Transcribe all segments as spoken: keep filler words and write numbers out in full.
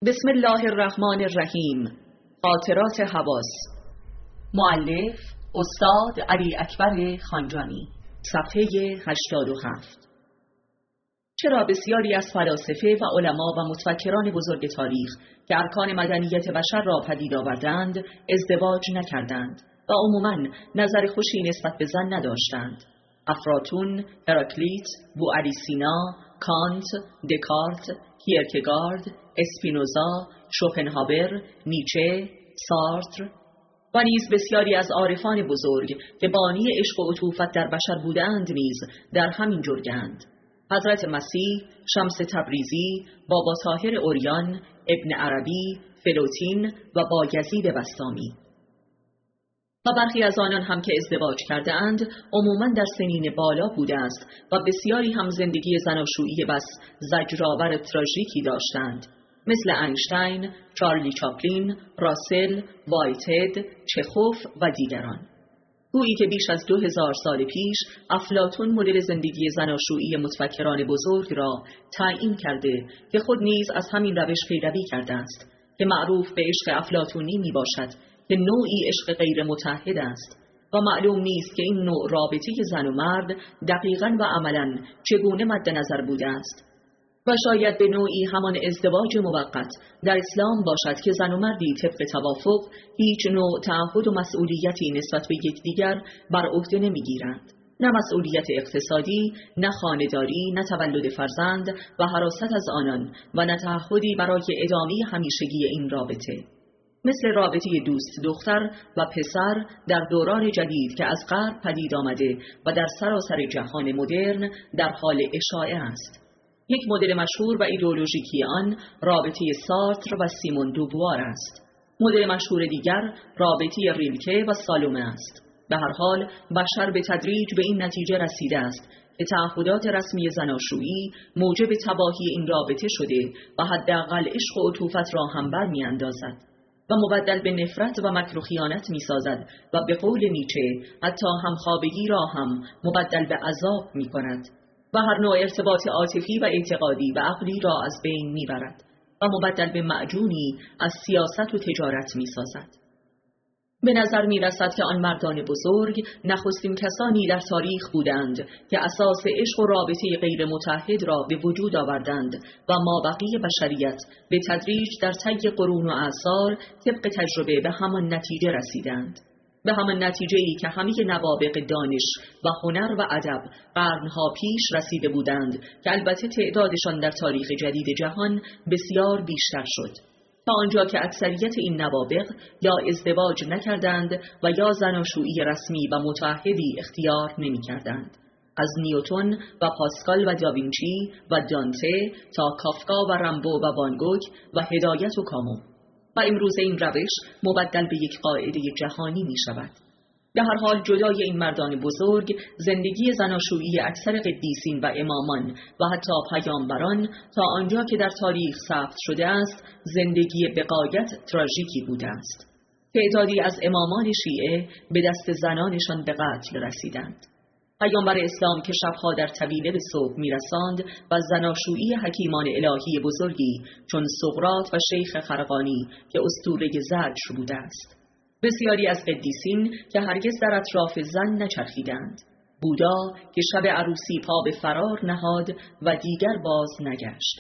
بسم الله الرحمن الرحیم. خاطرات حواس. مؤلف استاد علی اکبر خانجانی. صفحه هشتاد و هفت. چرا بسیاری از فلاسفه و علما و متفکران بزرگ تاریخ که ارکان مدنیت بشر را پدید آوردند ازدواج نکردند و عموماً نظر خوشی نسبت به زن نداشتند؟ افلاطون، هراکلیت، بوعلی سینا، کانت، دکارت، کیرکگارد، اسپینوزا، شوپنهاور، نیچه، سارتر و نیز بسیاری از عارفان بزرگ که بانی عشق و عطوفت در بشر بودند نیز در همین جرگند. حضرت مسیح، شمس تبریزی، بابا طاهر عریان، ابن عربی، فلوتین و بایزید بسطامی. و برخی از آنان هم که ازدواج کرده اند عموماً در سنین بالا بوده است و بسیاری هم زندگی زناشویی بس زجرآور تراژیکی داشتند، مثل اینشتین، چارلی چاپلین، راسل، وایتهد، چخوف و دیگران. گویی که بیش از دو هزار سال پیش افلاطون مدل زندگی زناشویی متفکران بزرگ را تعیین کرده که خود نیز از همین روش پیروی کرده است که معروف به عشق افلاطونی می باشد که نوعی عشق غیر متعهد است و معلوم نیست که این نوع رابطه زن و مرد دقیقاً و عملاً چگونه مد نظر بوده است و شاید به نوعی همان ازدواج موقت در اسلام باشد که زن و مردی طبق توافق هیچ نوع تعهد و مسئولیتی نسبت به یکدیگر بر عهده نمیگیرند، نه مسئولیت اقتصادی، نه خانه‌داری، نه تولد فرزند و حراست از آنان و نه تعهدی برای ادامه همیشگی این رابطه، مثل رابطه دوست دختر و پسر در دوران جدید که از غرب پدید آمده و در سراسر جهان مدرن در حال اشاعه است. یک مدل مشهور و ایدئولوژیکی آن رابطه سارتر و سیمون دوبوار است. مدل مشهور دیگر رابطه ریلکه و سالومه است. به هر حال بشر به تدریج به این نتیجه رسیده است که تعهدات رسمی زناشویی موجب تباهی این رابطه شده و حداقل عشق و عطوفت را هم بر می‌اندازد و مبدل به نفرت و مکر و خیانت می‌سازد و به قول نیچه حتی همخوابگی را هم مبدل به عذاب می‌کند و هر نوع ارتباط عاطفی و اعتقادی و عقلی را از بین می‌برد و مبدل به معجونی از سیاست و تجارت می‌سازد. به نظر می‌رسد که آن مردان بزرگ نخستین کسانی در تاریخ بودند که اساس عشق و رابطه غیر متعهد را به وجود آوردند و مابقی بشریت به تدریج در طی قرون و اعصار طبق تجربه به همان نتیجه رسیدند، به همان نتیجه‌ای که همه نوابغ دانش و هنر و ادب قرنها پیش رسیده بودند که البته تعدادشان در تاریخ جدید جهان بسیار بیشتر شد، تا آنجا که اکثریت این نوابغ یا ازدواج نکردند و یا زناشویی رسمی و متعهدی اختیار نمی کردند. از نیوتن و پاسکال و داوینچی و دانته تا کافکا و رمبو و وان گوگ و هدایت و کامو. و امروز این روش مبدل به یک قاعده جهانی می شود. به هر حال جدای این مردان بزرگ زندگی زناشویی اکثر قدیسین و امامان و حتی پیامبران تا آنجا که در تاریخ ثبت شده است زندگی به غایت تراژیکی بوده است. تعدادی از امامان شیعه به دست زنانشان به قتل رسیدند. پیامبر اسلام که شبها در طویله به صبح میرساند و زناشویی حکیمان الهی بزرگی چون سقراط و شیخ خرقانی که اسطوره زجر بوده است. بسیاری از قدیسین که هرگز در اطراف زن نچرخیدند. بودا که شب عروسی پا به فرار نهاد و دیگر باز نگشت.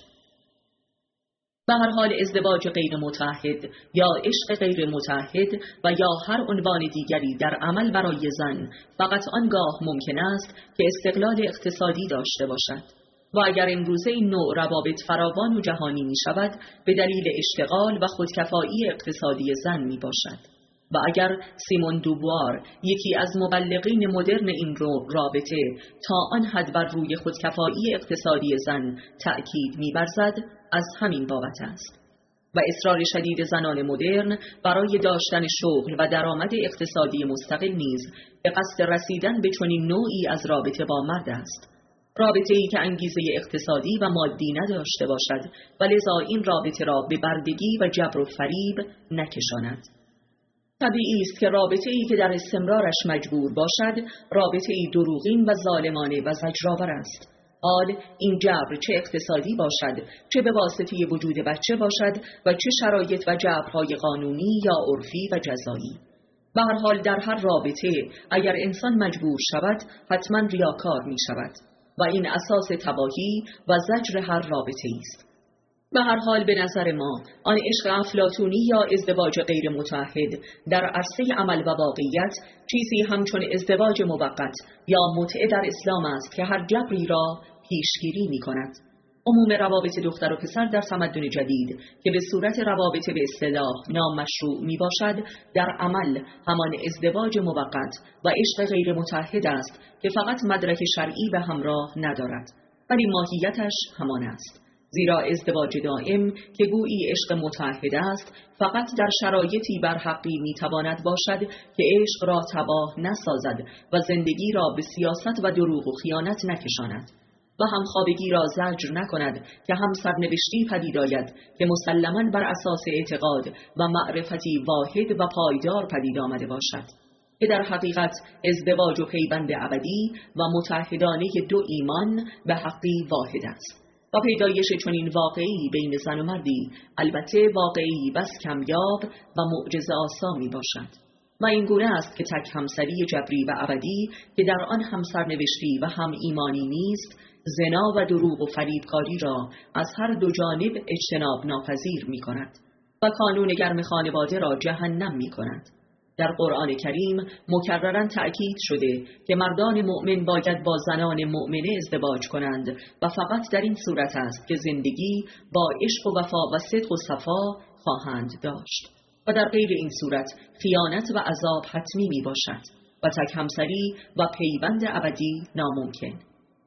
به هر حال ازدواج غیر متعهد یا عشق غیر متعهد و یا هر عنوان دیگری در عمل برای زن فقط آنگاه ممکن است که استقلال اقتصادی داشته باشد و اگر امروزه این نوع روابط فراوان و جهانی می شود به دلیل اشتغال و خودکفایی اقتصادی زن می باشد. و اگر سیمون دوبوار یکی از مبلغین مدرن این رو رابطه تا آن حد بر روی خودکفایی اقتصادی زن تأکید می‌ورزد از همین بابت است و اصرار شدید زنان مدرن برای داشتن شغل و درآمد اقتصادی مستقل نیز به قصد رسیدن به چنین نوعی از رابطه با مرد است، رابطه‌ای که انگیزه اقتصادی و مادی نداشته باشد و لذا این رابطه را به بردگی و جبر و فریب نکشاند. طبیعی است که رابطه‌ای که در استمرارش مجبور باشد رابطه‌ای دروغین و ظالمانه و زجرآور است حال این جبر چه اقتصادی باشد، چه به واسطه وجود بچه باشد و چه شرایط و جبرهای قانونی یا عرفی و جزایی. به هر حال در هر رابطه اگر انسان مجبور شود حتما ریاکار می شود و این اساس تباهی و زجر هر رابطه است. به هر حال به نظر ما آن عشق افلاطونی یا ازدواج غیر متعهد در عرصه عمل و واقعیت چیزی همچون ازدواج موقت یا متعه در اسلام است که هر جبری را پیشگیری می کند. عموم روابط دختر و پسر در تمدن جدید که به صورت روابط به اصطلاح نامشروع می باشد در عمل همان ازدواج موقت و عشق غیر متعهد است که فقط مدرک شرعی به همراه ندارد ولی ماهیتش همان است. زیرا ازدواج دائم که گویی عشق متعهد است فقط در شرایطی برحقی میتواند باشد که عشق را تباه نسازد و زندگی را به سیاست و دروغ و خیانت نکشاند و همخوابگی را زجر نکند که هم سرنوشتی پدید آید که مسلماً بر اساس اعتقاد و معرفتی واحد و پایدار پدید آمده باشد که در حقیقت ازدواج و پیوند ابدی و متحدانه دو ایمان به حقی واحد است و پیدایش چنین واقعی بین زن و مردی البته واقعی بس کمیاب و معجزه آسا می باشد و این گونه است که تک همسری جبری و ابدی که در آن هم سرنوشتی و هم ایمانی نیست زنا و دروغ و فریبکاری را از هر دو جانب اجتناب ناپذیر می کند و کانون گرم خانواده را جهنم می کند. در قرآن کریم مکرراً تأکید شده که مردان مؤمن باید با زنان مؤمنه ازدواج کنند و فقط در این صورت است که زندگی با عشق و وفا و صدق و صفا خواهند داشت و در غیر این صورت خیانت و عذاب حتمی می باشد و تک همسری و پیوند ابدی ناممکن.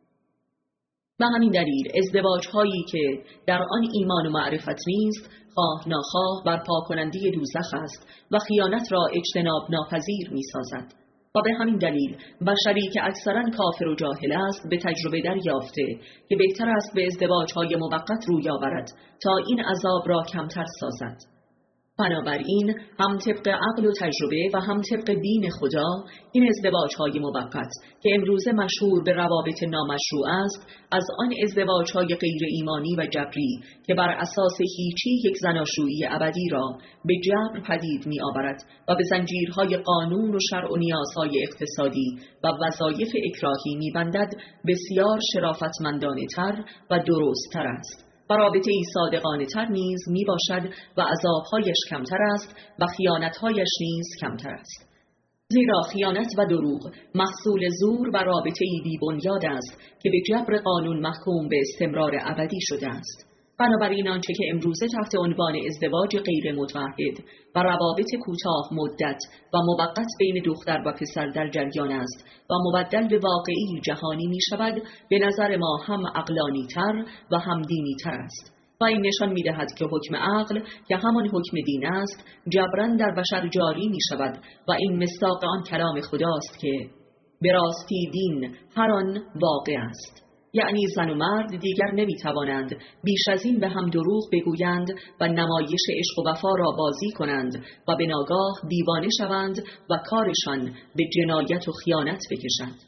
به همین دلیل ازدواج هایی که در آن ایمان و معرفت نیست خواه ناخواه برپا کننده دوزخ است و خیانت را اجتناب ناپذیر می سازد و به همین دلیل بشری که اکثرا کافر و جاهل است به تجربه دریافته که بهتر است به ازدواج های موقت روی آورد تا این عذاب را کمتر سازد. بنابراین هم طبق عقل و تجربه و هم طبق دین خدا این ازدواج‌های موقت که امروزه مشهور به روابط نامشروع است از آن ازدواج‌های غیر ایمانی و جبری که بر اساس هیچی یک زناشویی ابدی را به جبر پدید می‌آورد و به زنجیرهای قانون و شرع و نیازهای اقتصادی و وظایف اکراهی می‌بندد بسیار شرافتمندانه‌تر و درست‌تر است. و رابطه ای صادقانه تر نیز می باشد و عذابهایش کمتر است و خیانتهایش نیز کمتر است. زیرا خیانت و دروغ محصول زور و رابطه ای بی بنیاد است که به جبر قانون محکوم به استمرار ابدی شده است. بنابراین آنچه که امروزه تحت عنوان ازدواج غیر متعهد و روابط کوتاه مدت و موقت بین دختر و پسر در جریان است و مبدل به واقعی جهانی می شود به نظر ما هم عقلانی تر و هم دینی تر است و این نشان می دهد که حکم عقل که همان حکم دین است جبران در بشر جاری می شود و این مصداق آن کلام خداست که به راستی دین هر آن واقع است. یعنی زن و مرد دیگر نمی توانند بیش از این به هم دروغ بگویند و نمایش عشق و وفا را بازی کنند و به ناگاه دیوانه شوند و کارشان به جنایت و خیانت بکشند.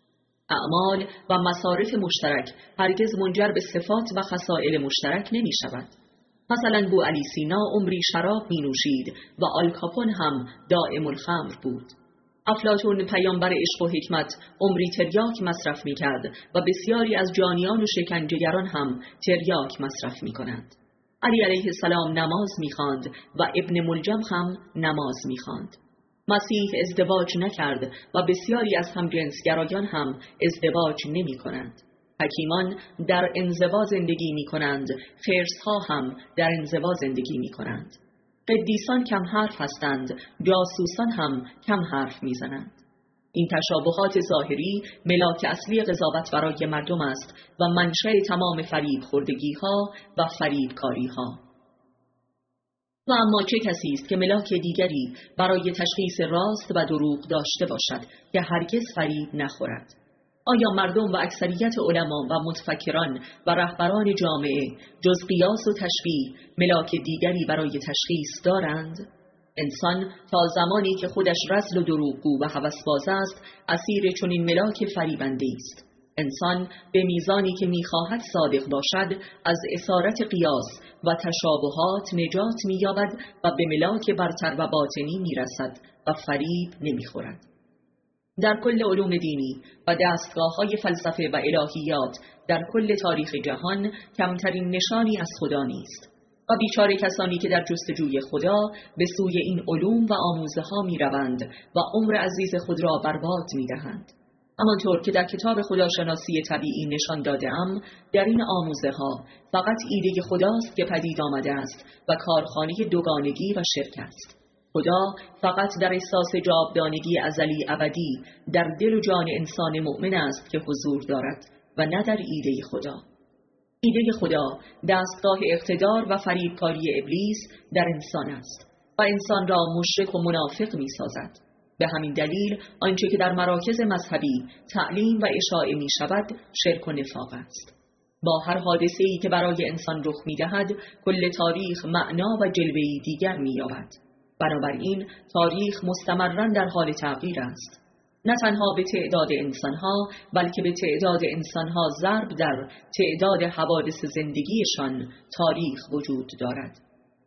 اعمال و مصارف مشترک هرگز منجر به صفات و خصائل مشترک نمی شود. مثلا بو علی سینا عمری شراب می نوشید و آلکاپون هم دائم الخمر بود. افلاطون پیامبر عشق و حکمت عمری تریاک مصرف می کرد و بسیاری از جانیان و شکنجهگران هم تریاک مصرف می کنند. علی علیه السلام نماز می خواند و ابن ملجم هم نماز می خواند. مسیح ازدواج نکرد و بسیاری از همجنسگرایان هم ازدواج نمی کنند. حکیمان در انزوا زندگی می کنند، خرس‌ها هم در انزوا زندگی می کنند. قدیسان کم حرف هستند، جاسوسان هم کم حرف میزنند. این تشابهات ظاهری ملاک اصلی قضاوت برای مردم است و منشأ تمام فریب خوردگی ها و فریب کاری ها. و اما چه کسی است که ملاک دیگری برای تشخیص راست و دروغ داشته باشد که هرگز فریب نخورد؟ آیا مردم و اکثریت علما و متفکران و رهبران جامعه جز قیاس و تشبیه ملاک دیگری برای تشخیص دارند؟ انسان تا زمانی که خودش رذل و دروغگو و هوسباز است اسیر چنین ملاک فریبنده است. انسان به میزانی که می‌خواهد صادق باشد از اسارت قیاس و تشابهات نجات می‌یابد و به ملاک برتر و باطنی می‌رسد و فریب نمی‌خورد. در کل علوم دینی و دستگاه‌های فلسفه و الهیات در کل تاریخ جهان کمترین نشانی از خدا نیست و بیچاره کسانی که در جستجوی خدا به سوی این علوم و آموزه‌ها می‌روند و عمر عزیز خود را برباد می‌دهند. همانطور که در کتاب خداشناسی طبیعی نشان داده‌ام، در این آموزه‌ها فقط ایده خداست که پدید آمده است و کارخانه دوگانگی و شرک است. خدا فقط در احساس جاودانگی ازلی ابدی در دل و جان انسان مؤمن است که حضور دارد و نه در ایده خدا. ایده خدا دستگاه اقتدار و فریبکاری ابلیس در انسان است و انسان را مشرک و منافق می سازد. به همین دلیل آنچه که در مراکز مذهبی تعلیم و اشاعه می شود شرک و نفاق است. با هر حادثه‌ای که برای انسان رخ می دهد کل تاریخ معنا و جلوه‌ای دیگر می یابد. بنابراین تاریخ مستمراً در حال تغییر است. نه تنها به تعداد انسانها بلکه به تعداد انسانها ضرب در تعداد حوادث زندگیشان تاریخ وجود دارد.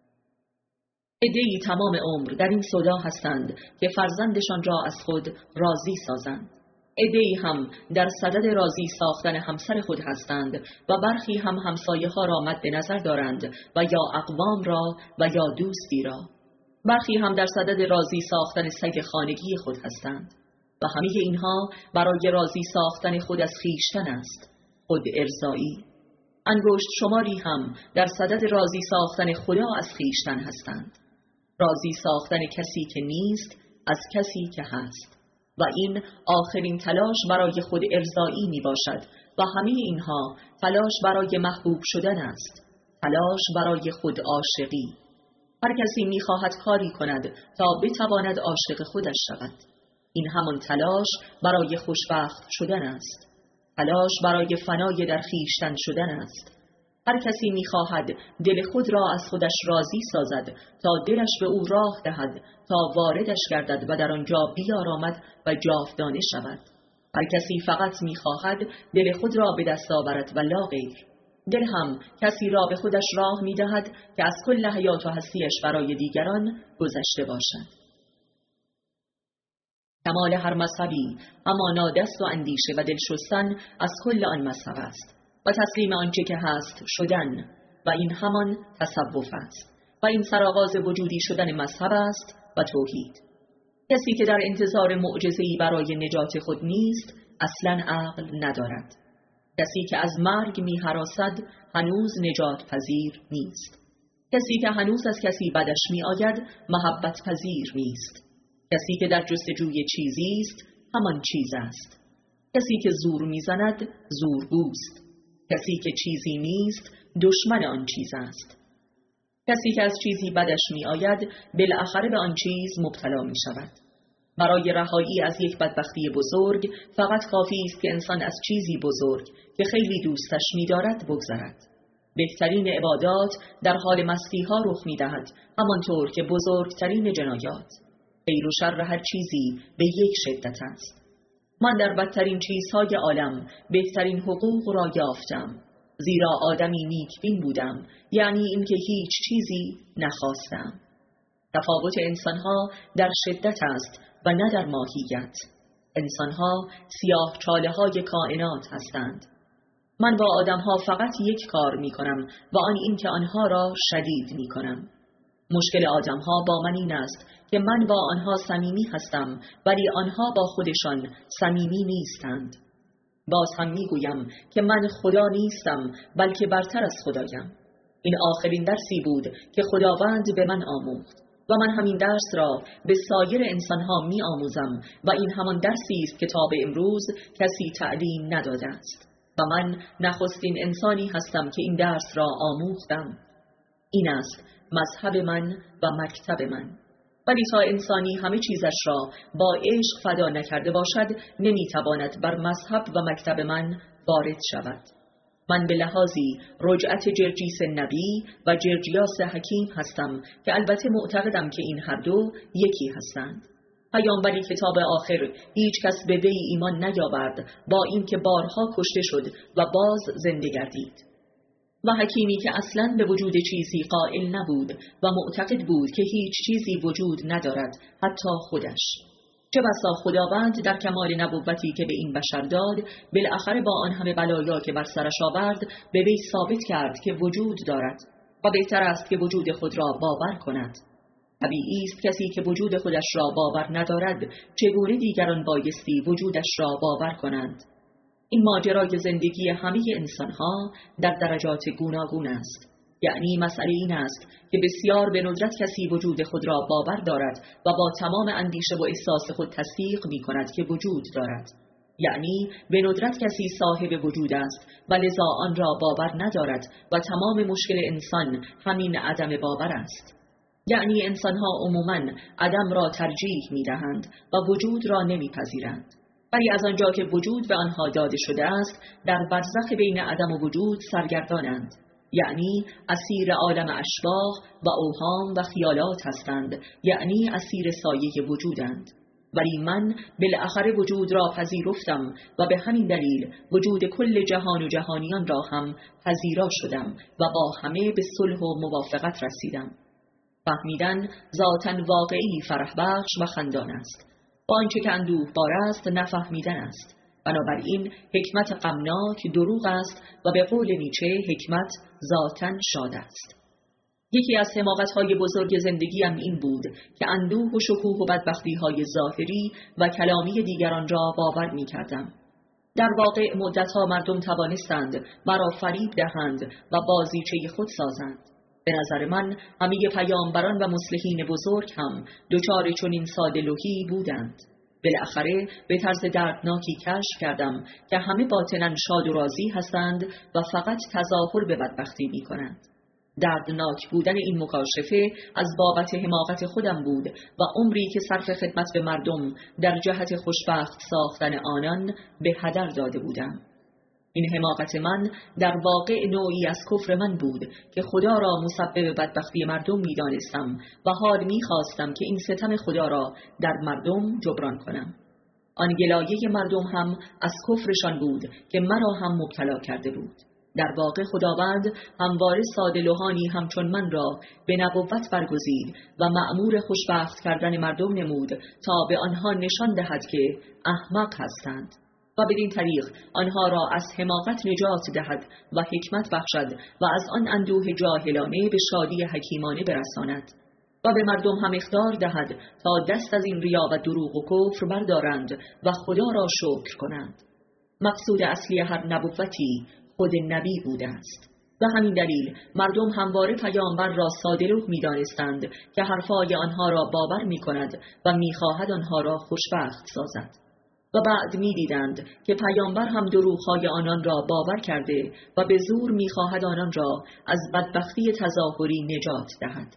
عده‌ای تمام عمر در این سودا هستند که فرزندشان را از خود راضی سازند. عده‌ای هم در صدد راضی ساختن همسر خود هستند و برخی هم همسایه ها را مد نظر دارند و یا اقوام را و یا دوستی را. برخی هم در صدد راضی ساختن سگ خانگی خود هستند و همه اینها برای راضی ساختن خود از خویشتن است، خود ارضایی. انگشت شماری هم در صدد راضی ساختن خدا از خویشتن هستند، راضی ساختن کسی که نیست از کسی که هست، و این آخرین تلاش برای خود ارضایی می باشد و همه اینها تلاش برای محبوب شدن است، تلاش برای خود عاشقی. هر کسی می خواهد کاری کند تا بتواند عاشق خودش شود. این همان تلاش برای خوشبخت شدن است، تلاش برای فنای در خویشتن شدن است. هر کسی می خواهد دل خود را از خودش راضی سازد تا دلش به او راه دهد تا واردش گردد و در آنجا بیارامد و جاودانه شود. هر کسی فقط می خواهد دل خود را به دست آورد و لا غیر. دل هم کسی را به خودش راه می دهد که از کل حیات و هستیش برای دیگران گذشته باشد. کمال هر مذهبی همانا دست و اندیشه و دل شستن از کل آن مذهب است و تسلیم آنچه که هست شدن، و این همان تصوف است و این سرآغاز وجودی شدن مذهب است و توحید. کسی که در انتظار معجزه‌ای برای نجات خود نیست اصلاً عقل ندارد. کسی که از مرگ می هراسد هنوز نجات پذیر نیست. کسی که هنوز از کسی بدش می آید محبت پذیر نیست. کسی که در جستجوی چیزی است همان چیز است. کسی که زور میزند زورگوست. کسی که چیزی نیست دشمن آن چیز است. کسی که از چیزی بدش می آید بالاخره به آن چیز مبتلا می شود. برای رهایی از یک بدبختی بزرگ فقط کافی است که انسان از چیزی بزرگ که خیلی دوستش می دارد بگذرد. بهترین عبادات در حال مستی ها رخ می دهد، همانطور که بزرگترین جنایات. خیر و شر هر چیزی به یک شدت است. من در بدترین چیزهای عالم بهترین حقوق را یافتم، زیرا آدمی نیکبین بودم، یعنی اینکه هیچ چیزی نخواستم. تفاوت انسانها در شدت است و نه در ماهیت. انسانها سیاه چاله های کائنات هستند. من با آدمها فقط یک کار می کنم و آن این که آنها را شدید می کنم. مشکل آدمها با من این است که من با آنها صمیمی هستم ولی آنها با خودشان صمیمی نیستند. باز هم میگویم که من خدا نیستم بلکه برتر از خدایم. این آخرین درسی بود که خداوند به من آموخت و من همین درس را به سایر انسانها می آموزم و این همان درسی است که تا به امروز کسی تعلیم نداده است و من نخستین انسانی هستم که این درس را آموختم. این است مذهب من و مکتب من. ولی تا انسانی همه چیزش را با عشق فدا نکرده باشد نمیتواند بر مذهب و مکتب من وارد شود. من به لحاظی رجعت جرجیس نبی و جرجیاس حکیم هستم که البته معتقدم که این هر دو یکی هستند. پیامبری کتاب آخر هیچ کس به وی ایمان نیاورد، با اینکه بارها کشته شد و باز زنده گردید. و حکیمی که اصلاً به وجود چیزی قائل نبود و معتقد بود که هیچ چیزی وجود ندارد، حتی خودش. چه بسا خداوند در کمال نبوتی که به این بشر داد، بالاخره با آن همه بلایا که بر سرش آورد، به وی ثابت کرد که وجود دارد و بهتر است که وجود خود را باور کند. طبیعی است کسی که وجود خودش را باور ندارد، چگونه دیگران بایستی وجودش را باور کنند. این ماجرای زندگی همه انسانها در درجات گوناگون است. یعنی مسئله این است که بسیار به ندرت کسی وجود خود را باور دارد و با تمام اندیشه و احساس خود تصدیق می کند که وجود دارد. یعنی به ندرت کسی صاحب وجود است و لذا آن را باور ندارد و تمام مشکل انسان همین عدم باور است. یعنی انسانها عموماً عدم را ترجیح می دهند و وجود را نمی پذیرند. ولی از آنجا که وجود به آنها داده شده است، در برزخ بین عدم و وجود سرگردانند. یعنی اسیر عالم اشباح و اوهام و خیالات هستند، یعنی اسیر سایه وجودند. ولی من بالاخره وجود را پذیرفتم و به همین دلیل وجود کل جهان و جهانیان را هم پذیرا شدم و با همه به صلح و موافقت رسیدم. فهمیدن ذاتاً واقعی فرح بخش و خندان است. با آنچه که اندوه بار است نفهمیدن است. بنابراین حکمت غمناک دروغ است و به قول نیچه حکمت ذاتاً شاد است. یکی از حماقت‌های بزرگ زندگیم این بود که اندوه و شکوه و بدبختی‌های ظاهری و کلامی دیگران را باور می‌کردم. در واقع مدت‌ها مردم توانستند مرا فریب دهند و بازیچه خود سازند. به نظر من همه پیامبران و مصلحین بزرگ هم دچار چنین ساده‌لوحی بودند. بالاخره به طرز دردناکی کشف کردم که همه باطناً شاد و راضی هستند و فقط تظاهر به بدبختی می کنند. دردناک بودن این مکاشفه از بابت حماقت خودم بود و عمری که صرف خدمت به مردم در جهت خوشبخت ساختن آنان به هدر داده بودم. این حماقت من در واقع نوعی از کفر من بود که خدا را مسبب بدبختی مردم می دانستم و حال می خواستم که این ستم خدا را در مردم جبران کنم. آن گلایه مردم هم از کفرشان بود که مرا هم مبتلا کرده بود. در واقع خداوند همواره ساده لوحانی همچون من را به نبوت برگزید و مأمور خوشبخت کردن مردم نمود تا به آنها نشان دهد که احمق هستند و بدین طریق آنها را از حماقت نجات دهد و حکمت بخشد و از آن اندوه جاهلانه به شادی حکیمانه برساند و به مردم هم اخطار دهد تا دست از این ریا و دروغ و کفر بردارند و خدا را شکر کنند. مقصود اصلی هر نبوتی خود نبی بوده است. به همین دلیل مردم همواره پیامبر را ساده‌لوح می‌دانستند که حرفای آنها را باور می‌کند و می‌خواهد آنها را خوشبخت سازد. و بعد می‌دیدند که پیامبر هم دروغ‌های آنان را باور کرده و به زور می‌خواهد آنان را از بدبختی تظاهری نجات دهد.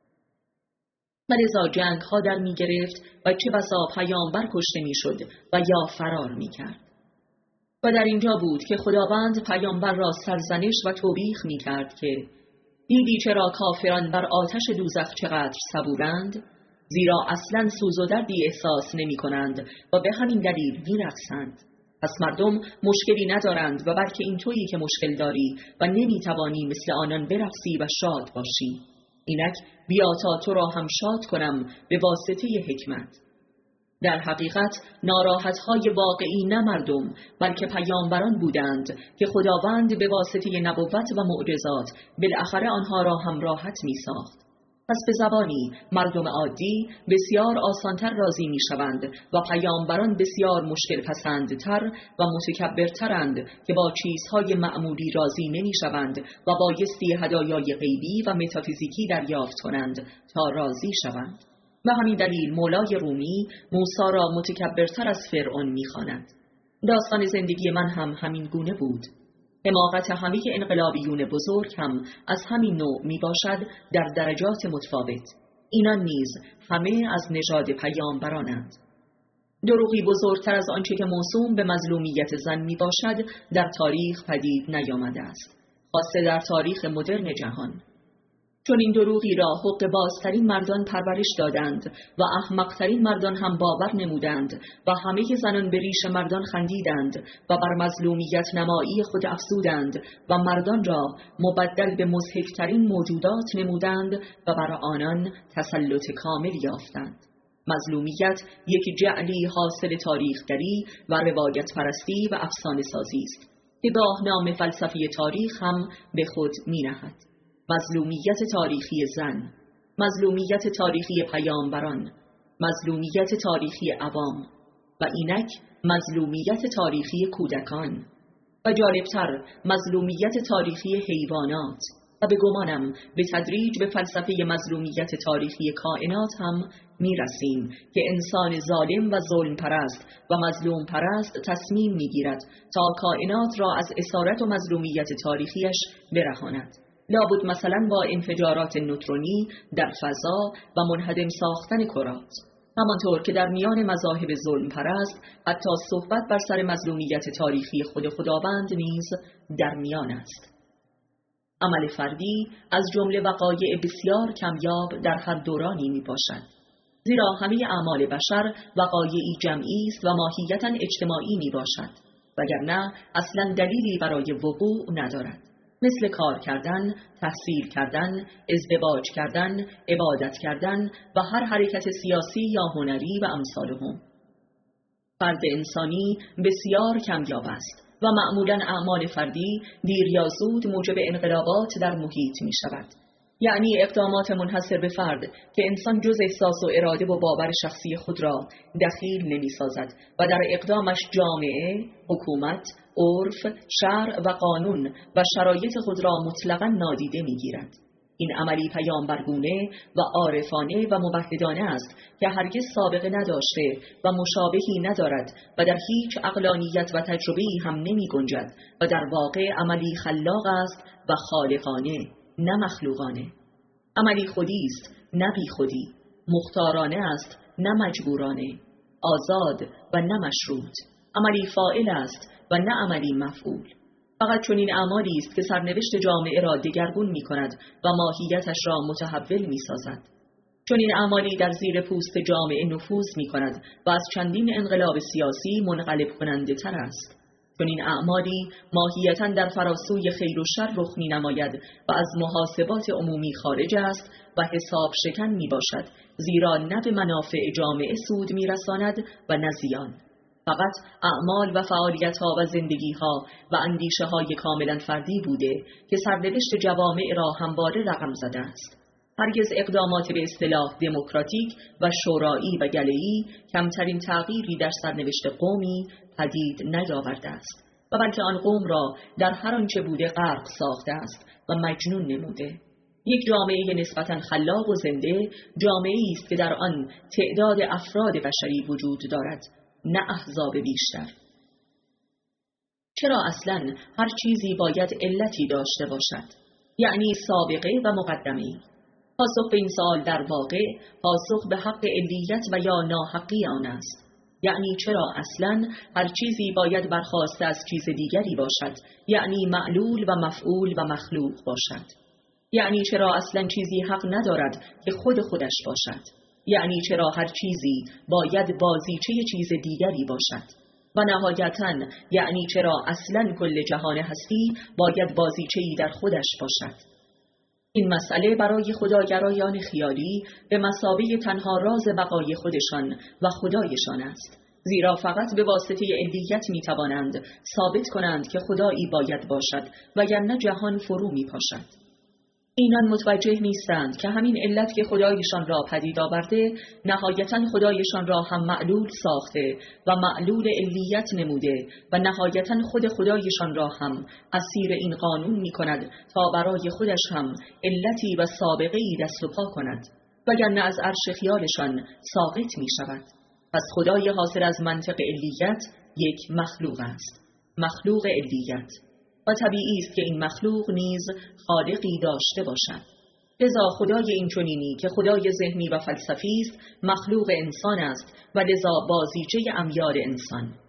و لذا جنگ‌ها در می‌گرفت و چه بسا پیامبر کشته می‌شد و یا فرار می‌کرد. و در اینجا بود که خداوند پیامبر را سرزنش و توبیخ می‌کرد که دیدی چرا کافران بر آتش دوزخ چقدر صبورند؟ زیرا اصلاً سوز و دردی احساس نمی کنند و به همین دلیل می‌رقصند. پس مردم مشکلی ندارند و بلکه این تویی که مشکل داری و نمی توانی مثل آنان برقصی و شاد باشی. اینک بیا تا تو را هم شاد کنم به واسطه حکمت. در حقیقت ناراحت‌های واقعی نه مردم بلکه پیامبران بودند که خداوند به واسطه نبوت و معجزات بالاخره آنها را هم راحت می‌ساخت. پس به زبانی مردم عادی بسیار آسانتر راضی می شوند و پیامبران بسیار مشکل پسندتر و متکبرترند که با چیزهای معمولی راضی نمی شوند و بایستی هدایای غیبی و متافیزیکی دریافت کنند تا راضی شوند. و همین دلیل مولای رومی موسی را متکبرتر از فرعون می خواند. داستان زندگی من هم همین گونه بود. حماقت همه انقلابیون بزرگ هم از همین نوع می باشد در درجات متفاوت. اینان نیز همه از نژاد پیامبرانند. دروغی بزرگتر از آنچه که موسوم به مظلومیت زن می باشد در تاریخ پدید نیامده است، خاصه در تاریخ مدرن جهان. چون این دروغی را حق بازترین مردان پرورش دادند و احمقترین مردان هم باور نمودند و همه زنان به ریش مردان خندیدند و بر مظلومیت نمایی خود افزودند و مردان را مبدل به مضحکترین موجودات نمودند و بر آنان تسلط کامل یافتند. مظلومیت یک جعلی حاصل تاریخگری و روایت پرستی و افسانه سازی است که گاه نام فلسفی تاریخ هم به خود می نهد. مظلومیت تاریخی زن، مظلومیت تاریخی پیامبران، مظلومیت تاریخی عوام و اینک مظلومیت تاریخی کودکان و جالبتر مظلومیت تاریخی حیوانات و به گمانم به تدریج به فلسفه مظلومیت تاریخی کائنات هم می رسیم که انسان ظالم و ظلم پرست و مظلوم پرست تصمیم می گیرد تا کائنات را از اسارت و مظلومیت تاریخیش برهاند. لابد مثلا با انفجارات نوترونی در فضا و منهدم ساختن کرات، همانطور که در میان مذاهب ظلم پرست حتی صحبت بر سر مظلومیت تاریخی خود خداوند نیز در میان است. عمل فردی از جمله وقایع بسیار کمیاب در هر دورانی می باشد، زیرا همه اعمال بشر وقایعی جمعی است و ماهیتاً اجتماعی می باشد، وگرنه اصلا دلیلی برای وقوع ندارد، مثل کار کردن، تحصیل کردن، ازدواج کردن، عبادت کردن و هر حرکت سیاسی یا هنری و امثالهم. فرد انسانی بسیار کمیاب است و معمولاً اعمال فردی دیر یا زود موجب انقلابات در محیط می شود. یعنی اقدامات منحصر به فرد که انسان جز احساس و اراده و باور شخصی خود را دخیل نمی سازد و در اقدامش جامعه، حکومت، عرف، شرع و قانون و شرایط خود را مطلقاً نادیده می گیرد. این عملی پیامبرگونه و عارفانه و موحدانه است که هرگز سابقه نداشته و مشابهی ندارد و در هیچ عقلانیت و تجربه‌ای هم نمی گنجد و در واقع عملی خلاق است و خالقانه، نه مخلوقانه. عملی خودی است، نه بی خودی، مختارانه است، نه مجبورانه، آزاد و نه مشروط، عملی فاعل است و نه عملی مفعول. فقط چنین اعمالی است که سرنوشت جامعه را دگرگون می کند و ماهیتش را متحول می سازد. چنین اعمالی در زیر پوست جامعه نفوذ می کند و از چندین انقلاب سیاسی منقلب کننده تر است. چنین اعمالی ماهیتاً در فراسوی خیر و شر رخ می نماید و از محاسبات عمومی خارج است و حساب شکن می باشد، زیرا نه به منافع جامعه سود می رساند و نه زیان. فقط اعمال و فعالیت‌ها و زندگی‌ها و اندیشه‌های کاملاً فردی بوده که سرنوشت جوامع را همواره رقم زده است. هرگز اقدامات به اصطلاح دموکراتیک و شورایی و گله‌ای کمترین تغییری در سرنوشت قومی پدید نیاورده است و بلکه آن قوم را در هر آنچه بوده غرق ساخته است و مجنون نموده. یک جامعه نسبتاً خلاق و زنده جامعه‌ای است که در آن تعداد افراد بشری وجود دارد، نه احزاب بیشتر. چرا اصلاً هر چیزی باید علتی داشته باشد؟ یعنی سابقه و مقدمه‌ای. پاسخ به این سوال در واقع پاسخ به حق علیت و یا ناحقی آن است. یعنی چرا اصلاً هر چیزی باید برخواسته از چیز دیگری باشد، یعنی معلول و مفعول و مخلوق باشد. یعنی چرا اصلاً چیزی حق ندارد که خود خودش باشد. یعنی چرا هر چیزی باید بازیچه چیز دیگری باشد. و نهایتاً یعنی چرا اصلاً کل جهان هستی باید بازیچه‌ای در خودش باشد. این مسئله برای خداگرایان خیالی به مثابه تنها راز بقای خودشان و خدایشان است، زیرا فقط به واسطه علیت می توانند ثابت کنند که خدایی باید باشد وگرنه جهان فرو می پاشد. اینان متوجه نیستند که همین علت که خدایشان را پدید آورده نهایتاً خدایشان را هم معلول ساخته و معلول علیت نموده و نهایتاً خود خدایشان را هم اسیر این قانون می کند تا برای خودش هم علتی و سابقه‌ای دست و پا کند، وگرنه از عرش خیالشان ساقط می شود. پس خدای حاصل از منطق علیت یک مخلوق است، مخلوق علیت، و طبیعی است که این مخلوق نیز خالقی داشته باشد. لذا خدای این چنینی که خدای ذهنی و فلسفی است مخلوق انسان است و لذا بازیچه امیال انسان.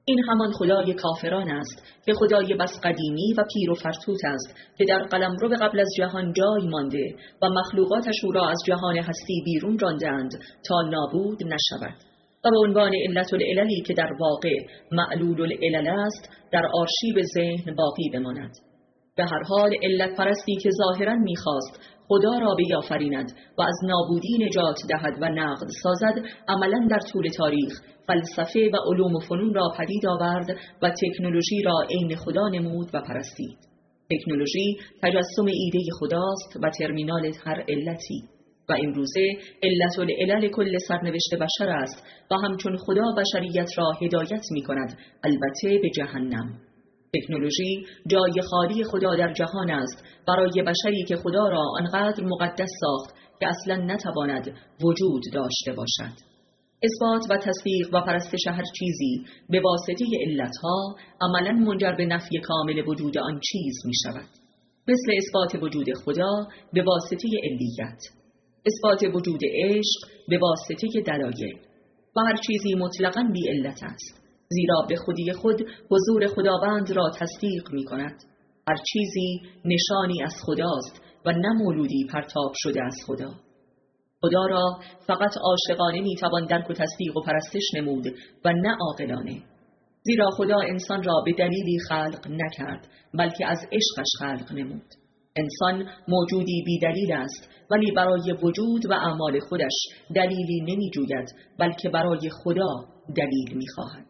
این همان خدای کافران است که خدای بس قدیمی و پیر و فرتوت است که در قلمرو قبل از جهان جای مانده و مخلوقاتش او را از جهان هستی بیرون راندند تا نابود نشود و به عنوان علت العللی که در واقع معلول العلل است در آرشیو ذهن باقی بماند. به هر حال علت پرستی که ظاهراً می‌خواست خدا را بیافریند و از نابودی نجات دهد و نقد سازد، عملاً در طول تاریخ فلسفه و علوم و فنون را پدید آورد و تکنولوژی را عین خدا نمود و پرستید. تکنولوژی تجسم ایده خداست و ترمینال هر علتی و امروزه علت العلل کل سرنوشت بشر است و همچون خدا بشریت را هدایت می کند، البته به جهنم. تکنولوژی جای خالی خدا در جهان است برای بشری که خدا را آنقدر مقدس ساخت که اصلا نتواند وجود داشته باشد. اثبات و تصدیق و پرستش هر چیزی به واسطه علتها عملاً منجر به نفی کامل وجود آن چیز می شود. مثل اثبات وجود خدا به واسطه علیت، اثبات وجود عشق به واسطه دلایل و هر چیزی مطلقاً بی علت است، زیرا به خودی خود حضور خداوند را تصدیق می کند. هر چیزی نشانی از خداست و نه مولودی پرتاب شده از خدا. خدا را فقط عاشقانه می توان درک و تصدیق و پرستش نمود و نه عاقلانه، زیرا خدا انسان را به دلیلی خلق نکرد بلکه از عشقش خلق نمود. انسان موجودی بی دلیل است ولی برای وجود و اعمال خودش دلیلی نمی جوید بلکه برای خدا دلیل می خواهد.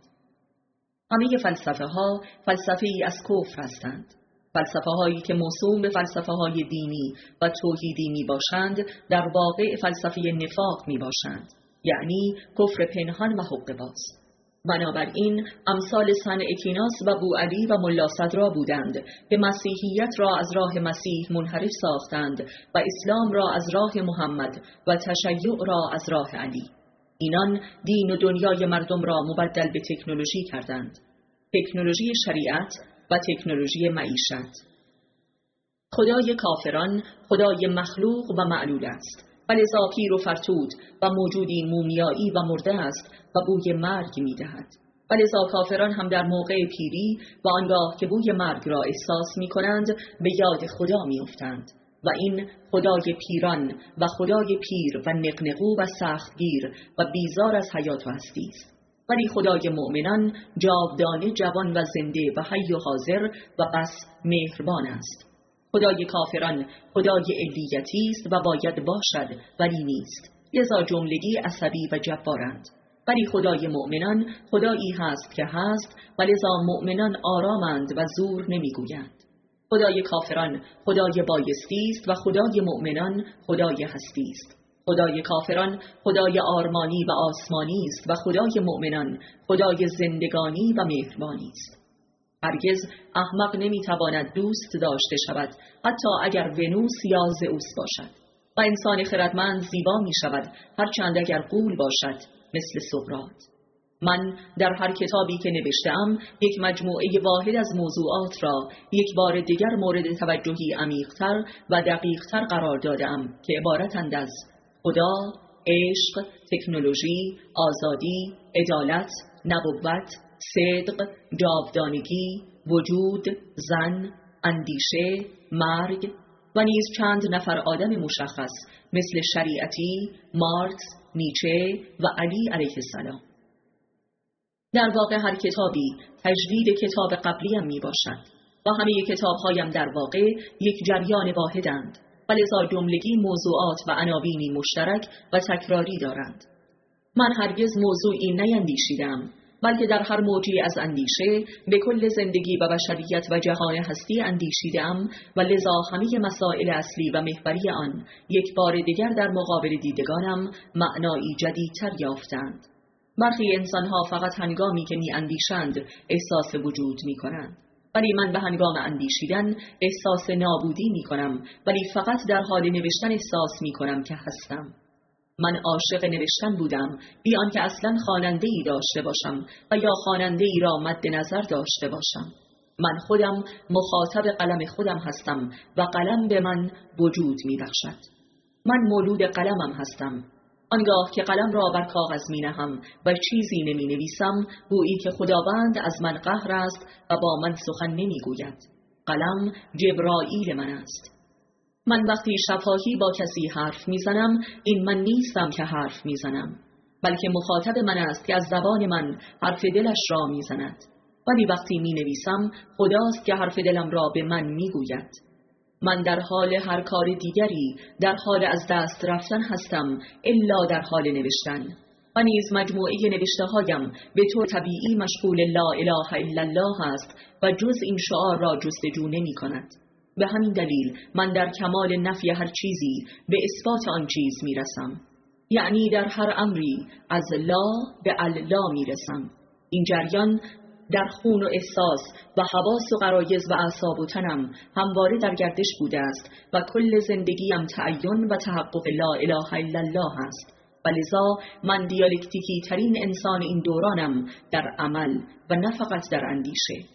همه فلسفه ها فلسفه ای از کفر هستند. فلسفه هایی که موسوم به فلسفه های دینی و توحیدی می باشند در واقع فلسفه نفاق می باشند، یعنی کفر پنهان و حقه باز. بنابراین امثال صنعتیناس و بوعلی و ملا صدرا بودند که مسیحیت را از راه مسیح منحرف ساختند و اسلام را از راه محمد و تشیع را از راه علی. اینان دین و دنیای مردم را مبدل به تکنولوژی کردند، تکنولوژی شریعت و تکنولوژی معیشت. خدای کافران خدای مخلوق و معلول است، ولذا پیر و فرتوت و موجودی مومیایی و مرده است و بوی مرگ می دهد. ولذا کافران هم در موقع پیری و آنگاه که بوی مرگ را احساس می کنند به یاد خدا می افتند و این خدای پیران و خدای پیر و نقنقو و سختگیر و بیزار از حیات و هستی است. ولی خدای مؤمنان جاودانه جوان و زنده و حی و حاضر و بس مهربان است. خدای کافران خدای علیتی است و باید باشد ولی نیست، لذا جملگی عصبی و جبارند. ولی خدای مؤمنان خدایی هست که هست و لذا مؤمنان آرامند و زور نمیگویند. خدای کافران خدای بایستی است و خدای مؤمنان خدای هستی است. خدای کافران خدای آرمانی و آسمانی است و خدای مؤمنان خدای زندگانی و مهربانی است. هرگز احمق نمیتواند دوست داشته شود حتی اگر ونوس یا زئوس باشد و انسان خردمند زیبا می شود هرچند اگر غول باشد مثل سقراط. من در هر کتابی که نوشتم یک مجموعه واحد از موضوعات را یک بار دیگر مورد توجهی عمیق‌تر و دقیق‌تر قرار دادم که عبارتند از خدا، عشق، تکنولوژی، آزادی، عدالت، نبوت، صدق، جاودانگی، وجود، زن، اندیشه، مرگ و نیز چند نفر آدم مشخص مثل شریعتی، مارکس، نیچه و علی علیه السلام. در واقع هر کتابی تجدید کتاب قبلیم می باشد و همه کتابهایم در واقع یک جریان واحدند و لذا جملگی موضوعات و عناوینی مشترک و تکراری دارند. من هرگز موضوعی نیندیشیدم بلکه در هر موجی از اندیشه به کل زندگی و بشریت و جهان هستی اندیشیدم و لذا همه مسائل اصلی و محوری آن یک بار دیگر در مقابل دیدگانم معنایی جدیدتر یافتند. برخی انسانها فقط هنگامی که می اندیشند احساس وجود می کنند، ولی من به هنگام اندیشیدن احساس نابودی می کنم، ولی فقط در حال نوشتن احساس می کنم که هستم. من عاشق نوشتن بودم بی آنکه اصلا خواننده‌ای داشته باشم و یا خواننده‌ای را مد نظر داشته باشم. من خودم مخاطب قلم خودم هستم و قلم به من وجود می بخشد. من مولود قلمم هستم. آنگاه که قلم را بر کاغذ می نهم و چیزی نمی نویسم، گویی که خداوند از من قهر است و با من سخن نمی گوید. قلم جبرائیل من است. من وقتی شفاهی با کسی حرف می زنم، این من نیستم که حرف می زنم، بلکه مخاطب من است که از زبان من حرف دلش را می زند. ولی وقتی می نویسم، خداست که حرف دلم را به من می گوید. من در حال هر کار دیگری در حال از دست رفتن هستم الا در حال نوشتن، و نیز مجموعه نوشته هایم به طور طبیعی مشغول لا اله الا الله است و جز این شعار را جستجو نمی کند. به همین دلیل من در کمال نفی هر چیزی به اثبات آن چیز می رسم، یعنی در هر امری از لا به الا می رسم. این جریان در خون و احساس و حواس و غرایز و اعصاب و تنم همواره در گردش بوده است و کل زندگیم تعین و تحقق لا اله الا الله است. و لذا من دیالکتیکی ترین انسان این دورانم در عمل و نه فقط در اندیشه.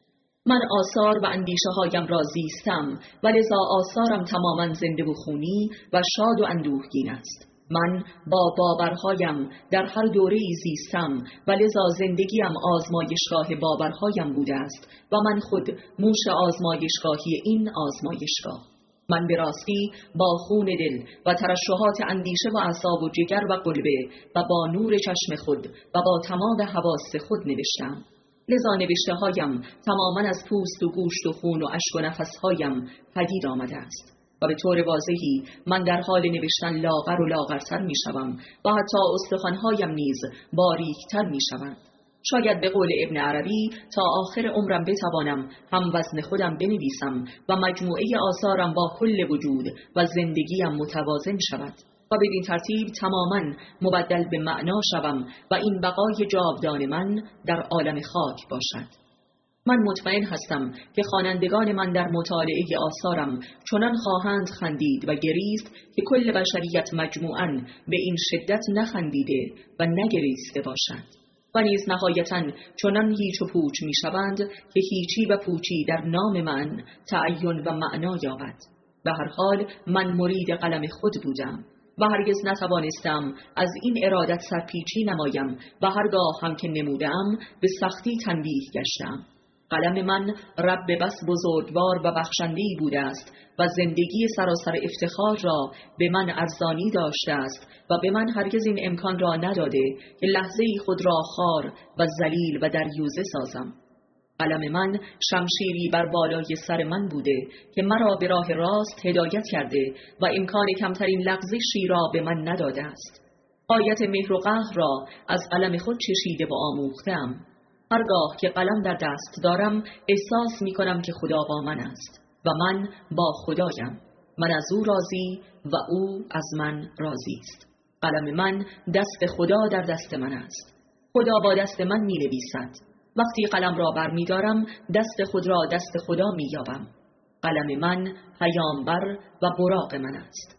من آثار و اندیشه هایم را زیستم و لذا آثارم تماما زنده و خونی و شاد و اندوهگین است. من با باورهایم در هر دوره‌ای زیستم و لذا زندگیم آزمایشگاه باورهایم بوده است و من خود موش آزمایشگاهی این آزمایشگاه. من به راستی با خون دل و ترشحات اندیشه و اعصاب و جگر و قلبه و با نور چشم خود و با تمام حواس خود نوشتم. لذا نوشته هایم تماما از پوست و گوشت و خون و اشک و نفسهایم پدید آمده است و به طور واضحی من در حال نوشتن لاغر و لاغرتر می شوم و حتی استخوانهایم نیز باریکتر می شوند. شاید به قول ابن عربی تا آخر عمرم بتوانم هم وزن خودم بنویسم و مجموعه آثارم با کل وجود و زندگیم متوازن شود و بدین ترتیب تماما مبدل به معنا شوم و این بقای جاودان من در عالم خاک باشد. من مطمئن هستم که خوانندگان من در مطالعه آثارم چنان خواهند خندید و گریست که کل بشریت مجموعاً به این شدت نخندیده و نگریسته باشد و نیز نهایتاً چنان هیچ و پوچ می شوند که هیچی و پوچی در نام من تعین و معنا یابد. به هر حال من مرید قلم خود بودم و هرگز نتوانستم از این ارادت سرپیچی نمایم و هرگاه هم که نمودم به سختی تنبیه گشتم. قلم من رب بس بزرگوار و بخشنده‌ای بوده است و زندگی سراسر افتخار را به من ارزانی داشته است و به من هرگز این امکان را نداده که لحظه‌ای خود را خار و ذلیل و دریوزه سازم. قلم من شمشیری بر بالای سر من بوده که مرا به راه راست هدایت کرده و امکان کمترین لغزشی را به من نداده است. غایت مهر و قهر را از قلم خود چشیده و آموختم. هرگاه که قلم در دست دارم احساس می کنم که خدا با من است و من با خدایم. من از او راضی و او از من راضی است. قلم من دست خدا در دست من است. خدا با دست من می نویسد. وقتی قلم را بر می دارم دست خود را دست خدا می یابم. قلم من پیامبر و براق من است.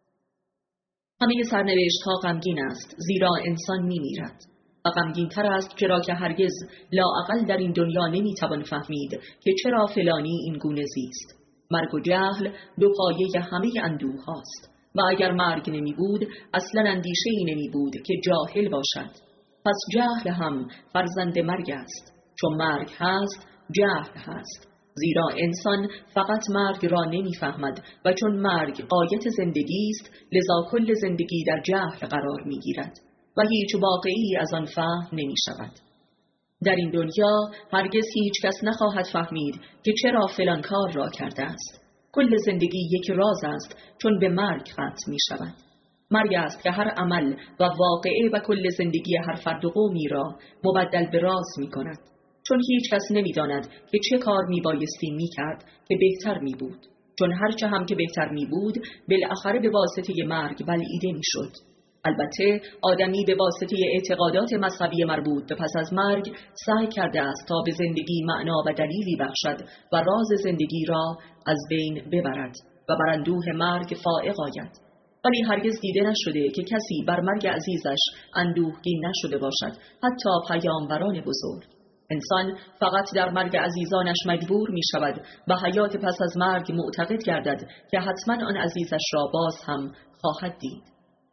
همه سرنوشت ها غمگین است، زیرا انسان می میرد و غمگین تر است چرا که هرگز لااقل در این دنیا نمی توان فهمید که چرا فلانی این گونه زیست. مرگ و جهل دو پایه همه اندوه هاست و اگر مرگ نمی بود اصلا اندیشه ای نمی بود که جاهل باشد. پس جهل هم فرزند مرگ است. چون مرگ هست جهل هست، زیرا انسان فقط مرگ را نمی فهمد و چون مرگ غایت زندگی است لذا کل زندگی در جهل قرار می گیرد و هیچ واقعی از آن فهم نمی شود. در این دنیا هرگز هیچ کس نخواهد فهمید که چرا فلان کار را کرده است. کل زندگی یک راز است چون به مرگ ختم می شود. مرگ است که هر عمل و واقعه و کل زندگی هر فرد و قومی را مبدل به راز می کند. چون هیچ کس نمی داند که چه کار می بایستی می کرد که بهتر می بود. چون هرچه هم که بهتر می بود بالاخره به واسطه مرگ بلعیده می شد. البته آدمی به واسطه اعتقادات مذهبی مربوط به پس از مرگ سعی کرده است تا به زندگی معنا و دلیلی بخشد و راز زندگی را از بین ببرد و بر اندوه مرگ فائق آید. ولی هرگز دیده نشده که کسی بر مرگ عزیزش اندوهگین نشده باشد، حتی پیامبران بزرگ. انسان فقط در مرگ عزیزانش مجبور می شود و حیات پس از مرگ معتقد گردد که حتما آن عزیزش را باز هم خواهد دید. و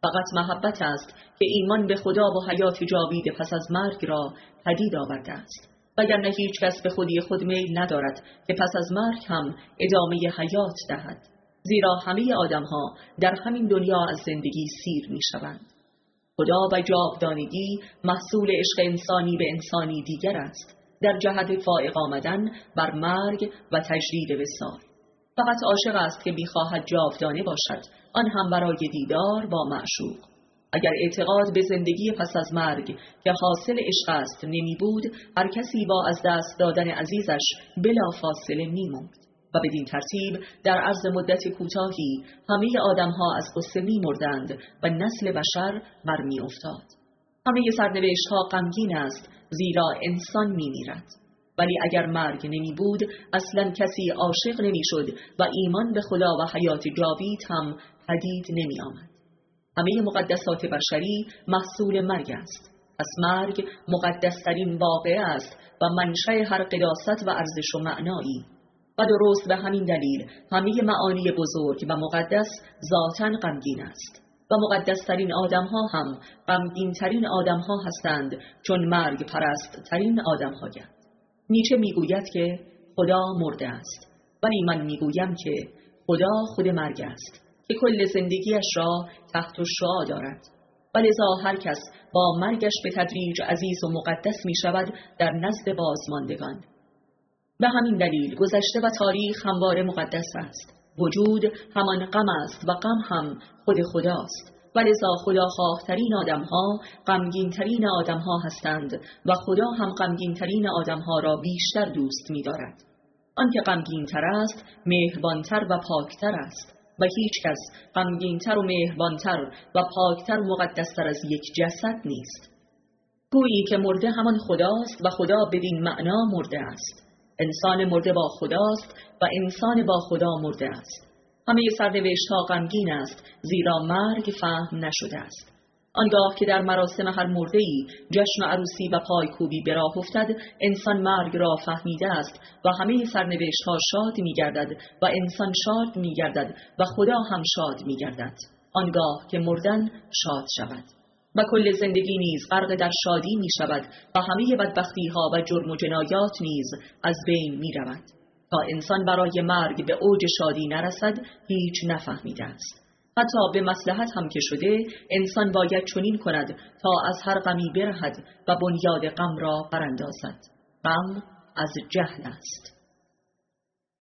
فقط محبت است که ایمان به خدا و حیات جاوید پس از مرگ را پدید آورده است، وگرنه هیچ کس به خودی خود میل ندارد که پس از مرگ هم ادامه حیات دهد، زیرا همه آدم‌ها در همین دنیا از زندگی سیر می‌شوند. خدا و جاودانگی محصول عشق انسانی به انسانی دیگر است، در جهت فائق آمدن بر مرگ و تجدید وصال. فقط عاشق است که می‌خواهد جاودانه باشد، آن هم برای دیدار با معشوق. اگر اعتقاد به زندگی پس از مرگ که حاصل عشق است نمی بود، هر کسی با از دست دادن عزیزش بلا فاصله می مرد و بدین ترتیب در عرض مدت کوتاهی همه آدم‌ها از غصه می مردند و نسل بشر بر می افتاد. همه سرنوشت‌ها غمگین است، زیرا انسان می میرد. ولی اگر مرگ نمی بود، اصلا کسی عاشق نمی شد و ایمان به خدا و حیات جاوید هم پدید نمی آمد. همه مقدسات بشری محصول مرگ است. پس مرگ مقدسترین واقعه است و منشأ هر قداست و ارزش و معنایی. و درست به همین دلیل همه معانی بزرگ و مقدس ذاتاً غمگین است. و مقدسترین آدم‌ها هم غمگین‌ترین آدم‌ها هستند، چون مرگ پرست ترین آدم‌هایند. نیچه میگوید که خدا مرده است، ولی من میگویم که خدا خود مرگ است که کل زندگیش را تحت الشعاع دارد. ولذا هر کس با مرگش به تدریج عزیز و مقدس می شود در نزد بازماندگان. به همین دلیل گذشته و تاریخ همواره مقدس است. وجود همان غم است و غم هم خود خداست. ولذا خداخواه‌ترین آدم‌ها غمگین‌ترین آدم‌ها هستند و خدا هم غمگین‌ترین آدم‌ها را بیشتر دوست می‌دارد. آنکه غمگین‌تر است، مهربان‌تر و پاک‌تر است و هیچ کس غمگین‌تر و مهربان‌تر و پاک‌تر و مقدس‌تر از یک جسد نیست. گویی که مرده همان خداست و خدا بدین معنا مرده است. انسان مرده با خداست و انسان با خدا مرده است. همه سرنوشت‌ها غمگین است، زیرا مرگ فهم نشده است. آنگاه که در مراسم هر مرده‌ای جشن عروسی و پایکوبی به راه افتد، انسان مرگ را فهمیده است و همه سرنوشت‌ها شاد می‌گردد و انسان شاد می‌گردد و خدا هم شاد می‌گردد. آنگاه که مردن شاد شود و کل زندگی نیز غرق در شادی می‌شود و همه بدبختی‌ها و جرم و جنایات نیز از بین می‌رود. تا انسان برای مرگ به اوج شادی نرسد، هیچ نفهمیده است. حتی به مصلحت هم که شده، انسان باید چنین کند تا از هر غمی برهد و بنیاد غم را براندازد. غم از جهل است.